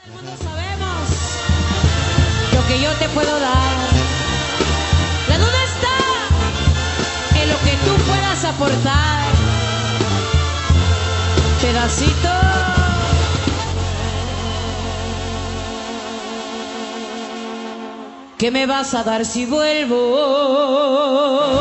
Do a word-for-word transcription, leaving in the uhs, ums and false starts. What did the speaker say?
mundo sabemos lo que yo te puedo dar. La duda está en lo que tú puedas aportar. Pedacito. ¿Qué me vas a dar si vuelvo?